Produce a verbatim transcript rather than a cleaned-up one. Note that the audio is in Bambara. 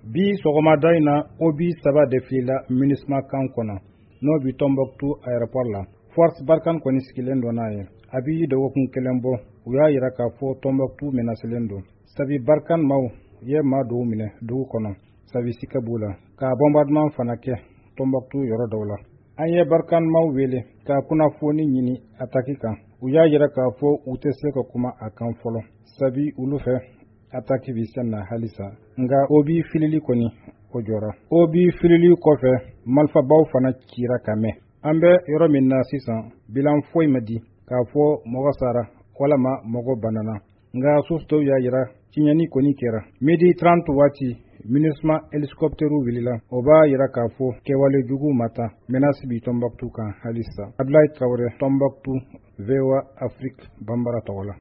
bi sɔgɔmada in na o bi saba de filila MINUSMA kan kɔnɔ n'o bi Tombouctou aéroport la. Force Barkhane kɔni sigilen don n'a ye. A bi dɔgɔkun kelen bɔ u y'a yira k'a fɔ Tombouctou menacelen don. Sabi Barkhane maaw ye maa dɔw minɛ dugu kɔnɔ sabi sika b'u la ka bombardement fana kɛ Tombouctou yɔrɔ dɔw la. An ye Barkhane maaw wele ka kunnafoni ɲini attaque kan. U y'a yira k'a fɔ u tɛ se ka kuma a kan fɔlɔ sabi olu fɛ attaque bi sen na halisa. Nga o bi filili kɔni o jɔra. O bi filili kɔfɛ marifabaw fana cira ka mɛn. An bɛ yɔrɔ min na sisan bilan foyi ma di k'a fɔ mɔgɔ sara walama mɔgɔ banana. Nga source dɔw y'a yira tiɲɛni kɔni kɛra. Midi trente waati MINUSMA hélicoptère wulila. O b'a yira k'a fɔ kɛwale jugu ma taa menace bi Tombouctou kan halisa. Abdoulaye Traoré, Tombouctou, V O A Afrique, Bambara tɔgɔ la.